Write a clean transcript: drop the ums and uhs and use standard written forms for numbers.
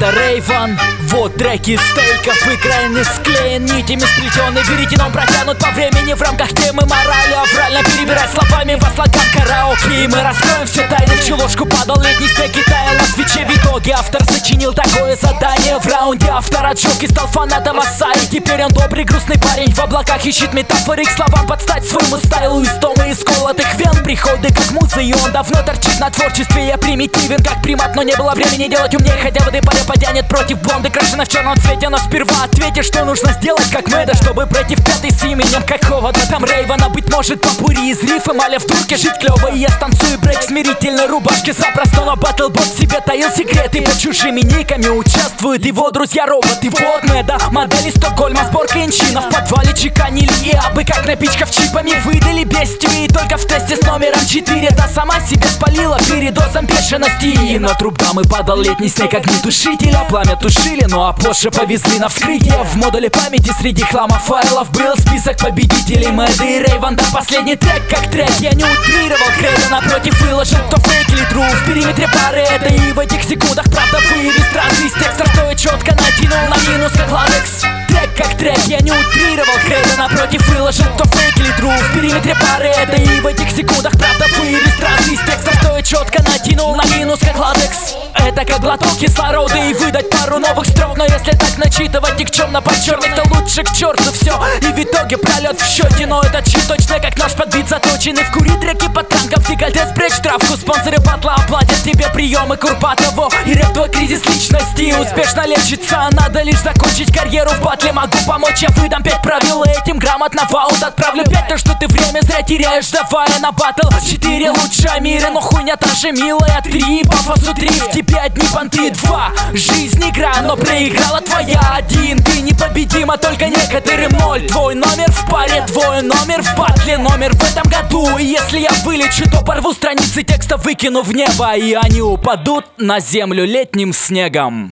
Это Рейван, вот треки стейков и крайне склеен нитями сплетенный веретеном протянут по времени в рамках темы морали. Аврально перебирать словами во слоган караоке. И мы раскроем все тайны, в чулочку падал летний снег и таял на свече. В итоге автор сочинил такое задание. В раунде автор отжег и стал фанатом Асаи. Теперь он добрый грустный парень, в облаках ищет метафоры к словам подстать своему стайлу. Из тома из колотых вен приходы как музы, и он давно торчит на творчестве. Я примитивен как примат, но не было времени делать умнее. Хотя воды паря потянет против блонды, крашена в черном цвете. Но сперва ответишь, что нужно сделать как Мэда, чтобы пройти в пятый с именем какого-то там Рейвана. Быть может попури из рифа, маля в турке жить клево. И я станцую брейк в смирительной рубашке запросто. Но баттлбот в себе таил секреты, под чужими никами участвуют его друзья-роботы. Вот Мэда, модели Стокгольма, сборка инчина. В подвале чеканили и абы как напичкав чипами выдали бестию. И только в тесте с номером 4 та сама себя спалила передозом бешености. И на труп дамы падал летний снег огнетушителя. Пламя тушили, ну а позже повезли на вскрытие. В модуле памяти среди хлама файлов был список победителей Мэда и Рейван. Да последний трек как трек, я не утрировал. Кредо напротив выложил, кто фейк или тру. В периметре пары это и в этих секундах правда вывез трассы из текста, что я четко натянул на минус как ладекс. Трек как трек, я не утрировал. Кредо напротив выложил, кто фейк или тру. В периметре пары это и в этих секундах правда вывез трассы из текста, что я четко натянул на минус как ладекс. Это как глоток кислорода и выдать пару новых строк. Но если так начитывать никчемно подчеркнуть, то лучше к черту все. И в итоге пролет в счете. Но этот щит точно как нож под бит заточенный. Вкури треки под танков, декольте спрячь травку. Спонсоры батла оплатят тебе приемы Курпатово. И рэп твой кризис личности успешно лечится. Надо лишь закончить карьеру в батле. Могу помочь, я выдам 5 правил и этим грамотно в аут отправлю 5. То что ты время зря теряешь, давая на батл 4 лучшая мира, но хуйня та же милая. 3 пафосу 3, в тебе одни понты. 2 жизнь игра, но проиграла твоя. 1 ты непобедима, только некоторым 0. Твой номер в паре, твой номер в батле, номер в этом году. И если я вылечу, то порву страницы текста, выкину в небо, и они упадут на землю летним снегом.